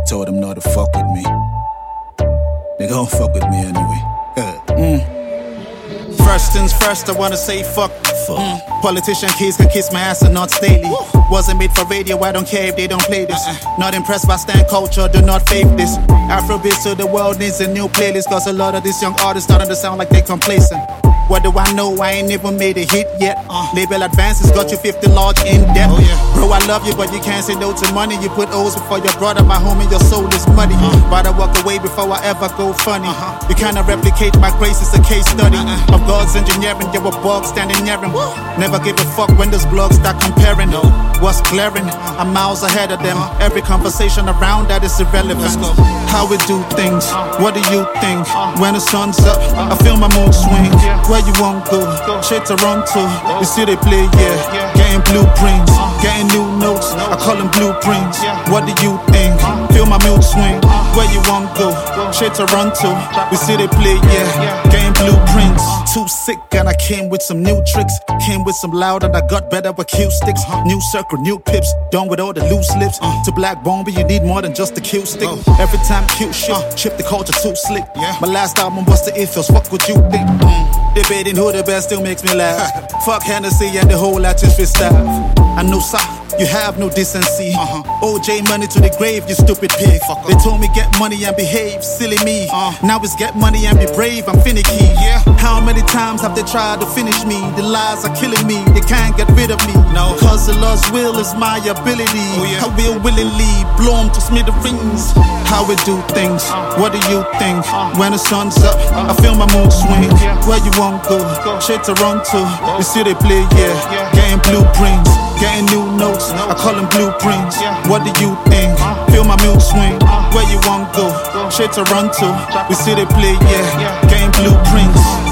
told them not to fuck with me. They gon' fuck with me anyway. First things first, I wanna say fuck. Politician kids can kiss my ass and not Staley. Wasn't made for radio, I don't care if they don't play this. Not impressed by stand culture, do not fake this. Afrobeats to the world needs a new playlist, cause a lot of these young artists starting to sound like they complacent. What do I know? I ain't never made a hit yet. Label advances got you 50 large in depth. Bro, I love you, but you can't say no to money. You put O's before your brother, my homie, your soul is muddy. But I walk away before I ever go funny. You cannot replicate my grace, it's a case study of God's engineering. You a bug standing near him. Never give a fuck when those blogs start comparing. What's glaring? I'm miles ahead of them. Every conversation around that is irrelevant. How we do things, what do you think? When the sun's up, I feel my mood swing. Where you won't go, shit Toronto. You see they play, yeah. Getting blueprints, getting new notes. I call them blueprints. What do you think? Feel my mood swing. Where you won't go, shit Toronto. We see they play, yeah. Getting blueprints. Too sick and I came with some new tricks. Came with some loud and I got better with acoustics. New circle, new pips, done with all the loose lips. To Black Bomber, you need more than just the cue stick. Every time cute shit, chip the culture too slick. My last album was the ethos, what would you think? Debating who the best still makes me laugh. Fuck Hennessy and the whole Latin staff. I know, sir, you have no decency. OJ money to the grave, you stupid pig. They told me get money and behave, silly me. Now it's get money and be brave, I'm finicky. How many times have they tried to finish me? The lies are killing me, they can't get rid of me. Cause the Lord's will is my ability. I will willingly blow them to smithereens. How we do things, what do you think? When the sun's up, I feel my mood swing. Where you won't go, shit Toronto. You see they play, yeah. Getting blueprints, getting new notes. I call them blueprints. What do you think? Feel my mood swing. Where you won't go, shit Toronto. We see they play, yeah. Getting blueprints.